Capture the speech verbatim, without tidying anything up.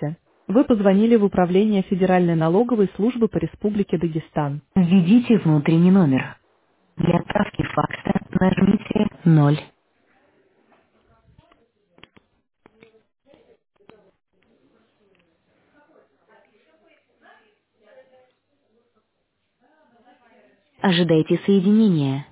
Здравствуйте. Вы позвонили в Управление Федеральной налоговой службы по Республике Дагестан. Введите внутренний номер. Для отправки факса нажмите ноль. Ожидайте соединения.